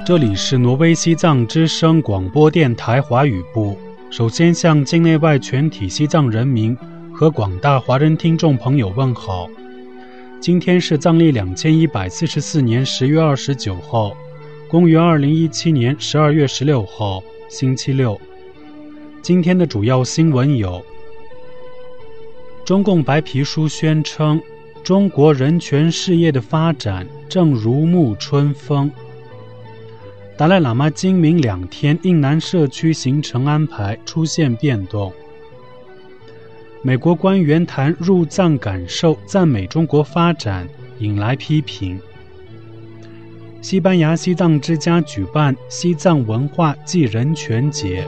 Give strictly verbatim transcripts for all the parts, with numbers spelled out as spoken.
这里是挪威西藏之声广播电台华语部。首先向境内外全体西藏人民和广大华人听众朋友问好。今天是藏历两千一百四十四年十月二十九号，公元二零一七年十二月十六号，星期六。今天的主要新闻有：中共白皮书宣称，中国人权事业的发展正如沐春风。达赖喇嘛今明两天印南社区行程安排出现变动。美国官员谈入藏感受，赞美中国发展，引来批评。西班牙西藏之家举办西藏文化暨人权节。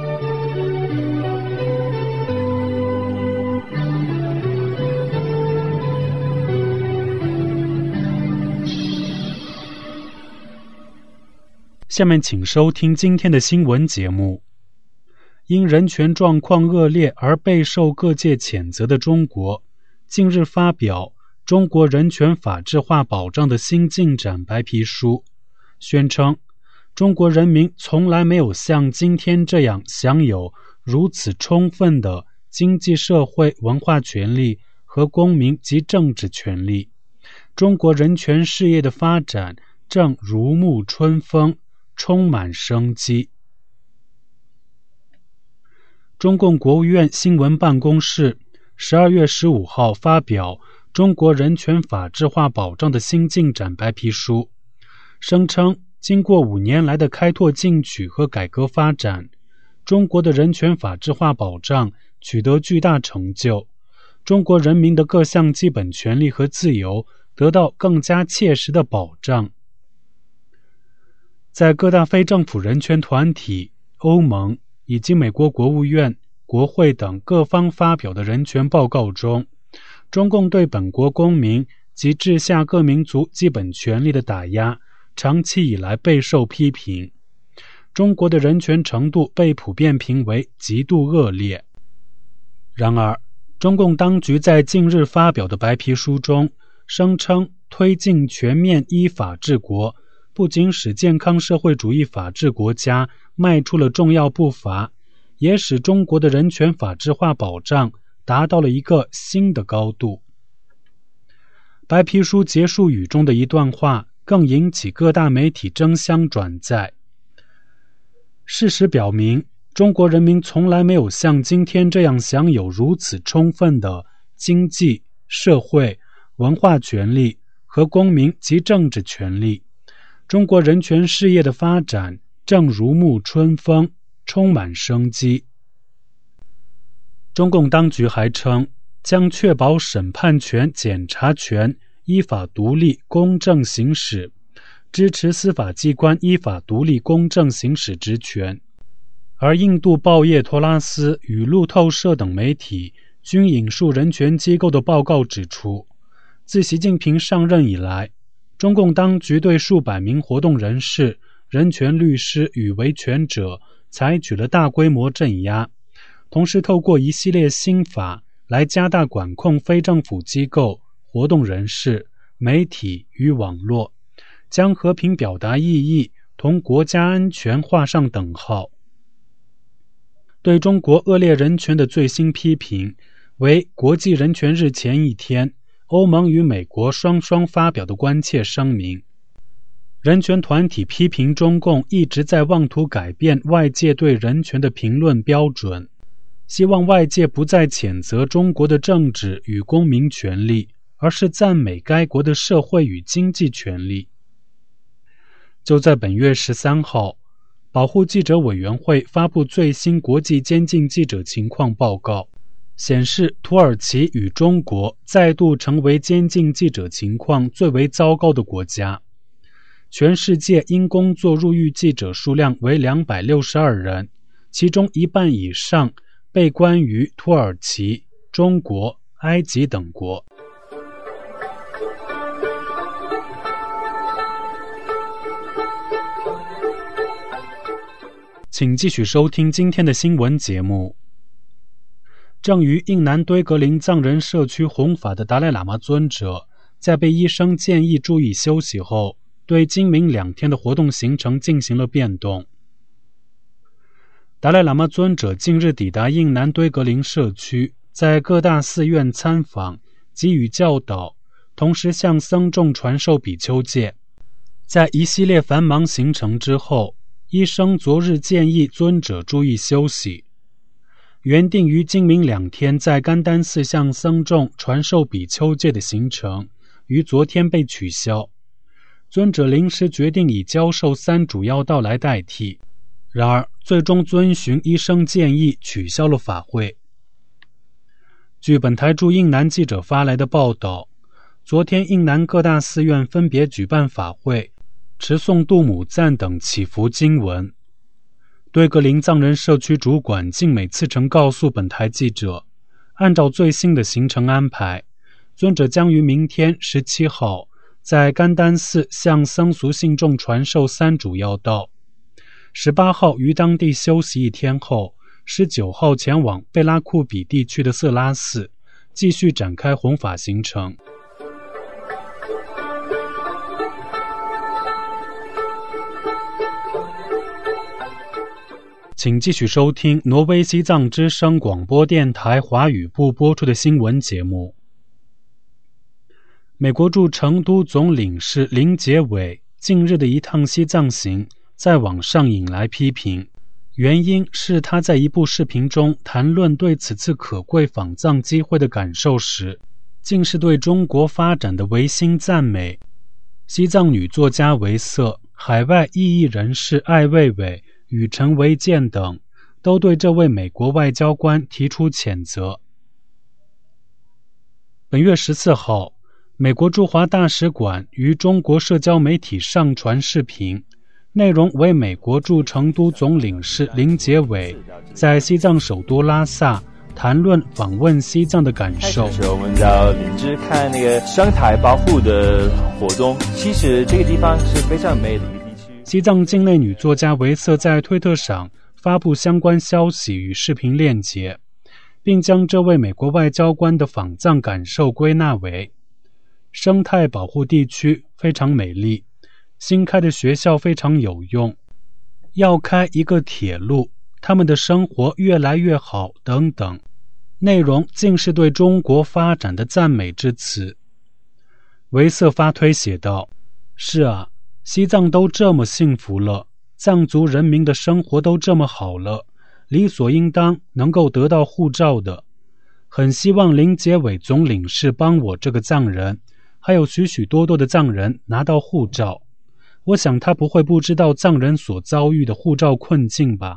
下面请收听今天的新闻节目。因人权状况恶劣而备受各界谴责的中国，近日发表中国人权法治化保障的新进展白皮书，宣称中国人民从来没有像今天这样享有如此充分的经济社会文化权利和公民及政治权利，中国人权事业的发展正如沐春风，充满生机。中共国务院新闻办公室十二月十五号发表中国人权法治化保障的新进展白皮书，声称经过五年来的开拓进取和改革发展，中国的人权法治化保障取得巨大成就，中国人民的各项基本权利和自由得到更加切实的保障。在各大非政府人权团体、欧盟以及美国国务院、国会等各方发表的人权报告中，中共对本国公民及治下各民族基本权利的打压长期以来备受批评，中国的人权程度被普遍评为极度恶劣。然而，中共当局在近日发表的白皮书中声称，推进全面依法治国不仅使健康社会主义法治国家迈出了重要步伐，也使中国的人权法治化保障达到了一个新的高度。白皮书结束语中的一段话更引起各大媒体争相转载。事实表明，中国人民从来没有像今天这样享有如此充分的经济、社会、文化权利和公民及政治权利。中国人权事业的发展正如沐春风，充满生机。中共当局还称，将确保审判权、检察权依法独立公正行使，支持司法机关依法独立公正行使职权。而印度报业托拉斯与路透社等媒体均引述人权机构的报告指出，自习近平上任以来，中共当局对数百名活动人士、人权律师与维权者采取了大规模镇压，同时透过一系列新法来加大管控非政府机构、活动人士、媒体与网络，将和平表达意义同国家安全画上等号。对中国恶劣人权的最新批评为国际人权日前一天欧盟与美国双双发表的关切声明。人权团体批评中共一直在妄图改变外界对人权的评论标准，希望外界不再谴责中国的政治与公民权利，而是赞美该国的社会与经济权利。就在本月十三号，保护记者委员会发布最新国际监禁记者情况报告，显示土耳其与中国再度成为监禁记者情况最为糟糕的国家。全世界因工作入狱记者数量为两百六十二人，其中一半以上被关于土耳其、中国、埃及等国。请继续收听今天的新闻节目。正于印南堆格林藏人社区弘法的达赖喇嘛尊者，在被医生建议注意休息后， 对今明两天的活动行程进行了变动。达赖喇嘛尊者近日抵达印南堆格林社区，在各大寺院参访，给予教导，同时向僧众传授比丘戒。在一系列繁忙行程之后，医生昨日建议尊者注意休息。原定于今明两天在甘丹寺向僧众传授比丘戒的行程，于昨天被取消。尊者临时决定以教授三主要道来代替，然而最终遵循医生建议取消了法会。据本台驻印南记者发来的报道，昨天印南各大寺院分别举办法会，持诵杜姆赞等祈福经文。堆格林藏人社区主管靳美次曾告诉本台记者，按照最新的行程安排，尊者将于明天十七号在甘丹寺向僧俗信众传授三主要道，十八号于当地休息一天后，十九号前往贝拉库比地区的色拉寺，继续展开弘法行程。请继续收听挪威西藏之声广播电台华语部播出的新闻节目。美国驻成都总领事林杰伟近日的一趟西藏行在网上引来批评，原因是他在一部视频中谈论对此次可贵访藏机会的感受时，竟是对中国发展的唯心赞美。西藏女作家维瑟、海外异议人士艾未未与陈维健等都对这位美国外交官提出谴责。本月十四号，美国驻华大使馆于中国社交媒体上传视频，内容为美国驻成都总领事林杰伟在西藏首都拉萨谈论访问西藏的感受。 开始的时候我们到林芝看那个生态保护的活动，其实这个地方是非常美的一个地区。 西藏境内女作家维瑟在推特上发布相关消息与视频链接，并将这位美国外交官的访藏感受归纳为：生态保护地区非常美丽，新开的学校非常有用，要开一个铁路，他们的生活越来越好等等，内容竟是对中国发展的赞美之词。维瑟发推写道：是啊，西藏都这么幸福了，藏族人民的生活都这么好了，理所应当能够得到护照的。很希望林杰伟总领事帮我这个藏人，还有许许多多的藏人拿到护照。我想他不会不知道藏人所遭遇的护照困境吧。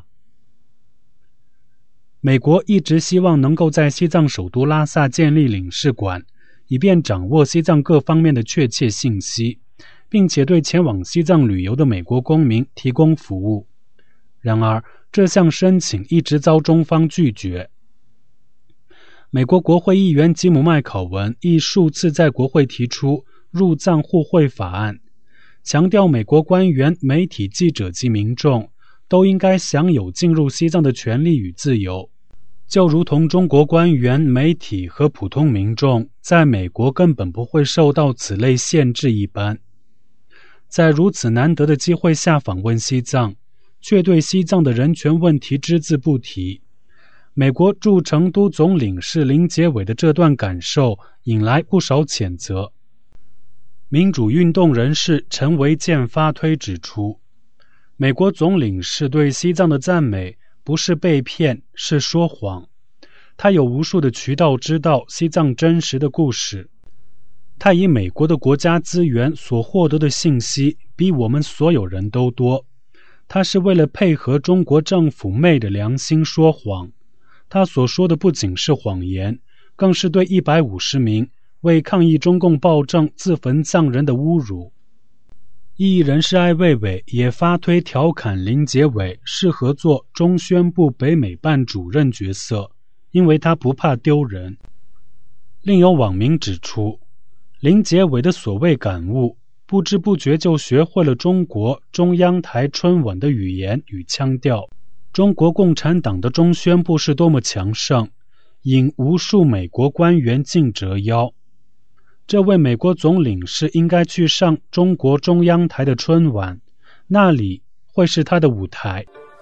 美国一直希望能够在西藏首都拉萨建立领事馆，以便掌握西藏各方面的确切信息，并且对前往西藏旅游的美国公民提供服务。然而，这项申请一直遭中方拒绝。美国国会议员吉姆·麦考文亦数次在国会提出入藏互惠法案，强调美国官员、媒体记者及民众都应该享有进入西藏的权利与自由，就如同中国官员、媒体和普通民众在美国根本不会受到此类限制一般。在如此难得的机会下访问西藏，却对西藏的人权问题只字不提。美国驻成都总领事林杰伟的这段感受引来不少谴责。民主运动人士陈维健发推指出，美国总领事对西藏的赞美不是被骗，是说谎。他有无数的渠道知道西藏真实的故事。他以美国的国家资源所获得的信息比我们所有人都多。他是为了配合中国政府昧着良心说谎。他所说的不仅是谎言，更是对一百五十名为抗议中共暴政自焚藏人的侮辱。异议人士艾未未也发推调侃林杰伟适合做中宣部北美办主任角色，因为他不怕丢人。另有网民指出，林杰伟的所谓感悟，不知不觉就学会了中国中央台春晚的语言与腔调。中国共产党的中宣部是多么强盛，引无数美国官员尽折腰。 这位美国总领事应该去上中国中央台的春晚，那里会是他的舞台。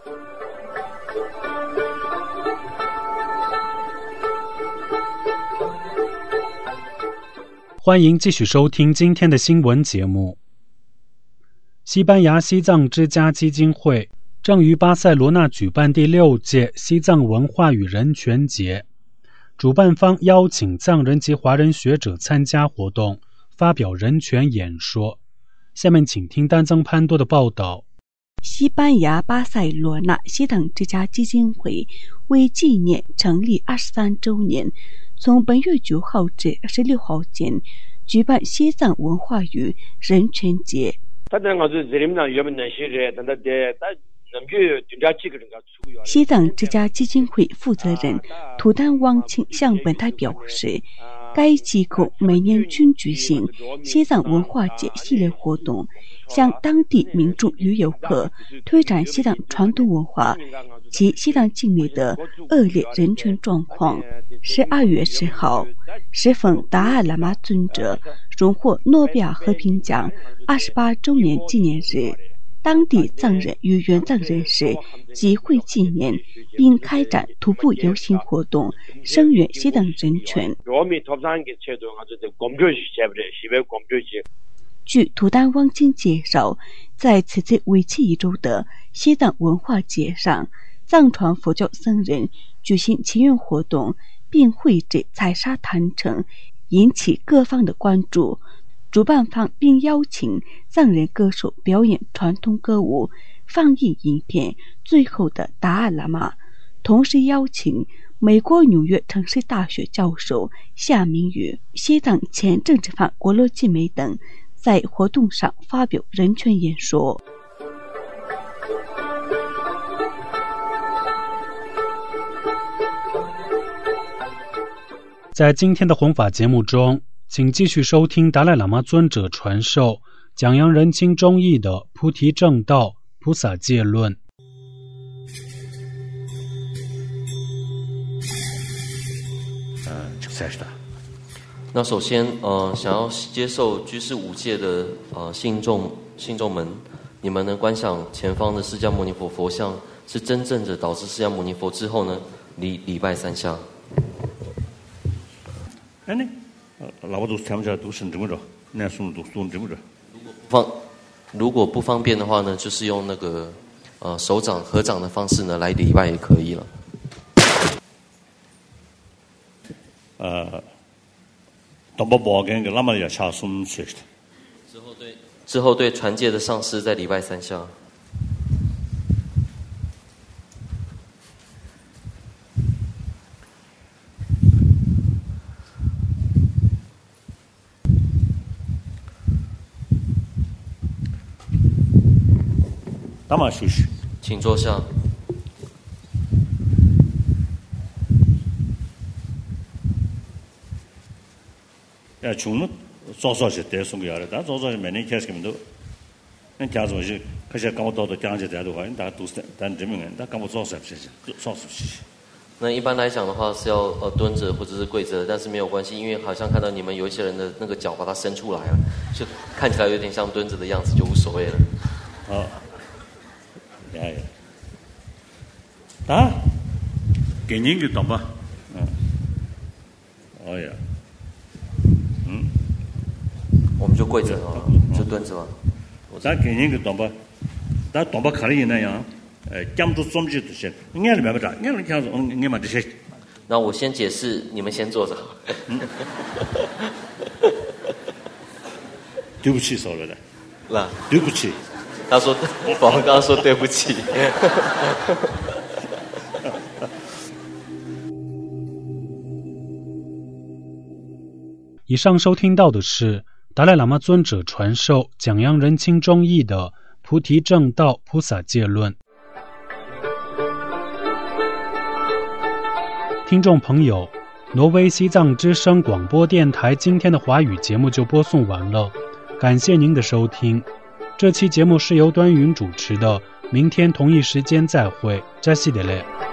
欢迎继续收听今天的新闻节目。西班牙西藏之家基金会正于巴塞罗那举办第六届西藏文化与人权节，主办方邀请藏人及华人学者参加活动，发表人权演说。下面请听丹增潘多的报道。 西班牙巴塞罗那西藏之家基金会为纪念成立二十三周年，从本月九号至二十六号间举办西藏文化与人权节。西藏之家基金会负责人图丹汪清向本台表示，该机构每年均举行西藏文化节系列活动，向当地民众与游客推展西藏传统文化及西藏境内的恶劣人权状况。十二月十号，适逢达赖喇嘛尊者荣获诺贝尔和平奖二十八周年纪念日，当地藏人与原藏人士集会纪念，并开展徒步游行活动，声援西藏人权。据图丹汪清介绍，在此次为期一周的西藏文化节上，藏传佛教僧人举行祈愿活动，并绘制采砂坛城，引起各方的关注。主办方并邀请藏人歌手表演传统歌舞，放映影片《最后的达赖喇嘛》，同时邀请美国纽约城市大学教授夏明宇、西藏前政治犯国罗季梅等在活动上发表人权演说。 在今天的弘法节目中，请继续收听达赖喇嘛尊者传授讲扬人清中义的菩提正道菩萨戒论。 那首先，呃，想要接受居士五戒的呃信众信众们，你们能观想前方的释迦牟尼佛佛像是真正的导致释迦牟尼佛之后呢，礼礼拜三下。 哎呢，老婆都看不起来，都是这么着，那送都送这么着。 方如果不方便的话呢，就是用那个呃手掌合掌的方式呢来礼拜也可以了。 呃。当不包跟个那么也恰送去的。 之后对之后对传戒的上师在礼拜三下。 那么休息， 请坐下。 哎，穷了，早早些带送给伢的，但早早些每年开始根本都，那家长些开始跟我到的讲解带的话，大家都是但证明人，但跟我早些些些，早些些。 那一般来讲的话是要呃蹲着或者是跪着，但是没有关系，因为好像看到你们有一些人的那个脚把它伸出来了，就看起来有点像蹲着的样子，就无所谓了。 哦，呀呀，啊，给您个懂吧？嗯，哦呀。 我们就跪着啊，就蹲着嘛。 咱给人个懂吧，咱懂吧可以那样，呃，讲不出什么就这些，俺里面不着，俺里讲说，嗯，俺们这些。 那我先解释，你们先坐着。 嗯、对不起，说了的。 那对不起。 他说，宝刚刚说对不起。 以上收听到的是达赖喇嘛尊者传授讲扬人清中义的菩提正道菩萨戒论。听众朋友，挪威西藏之声广播电台今天的华语节目就播送完了，感谢您的收听。这期节目是由端云主持的，明天同一时间再会，扎西德勒。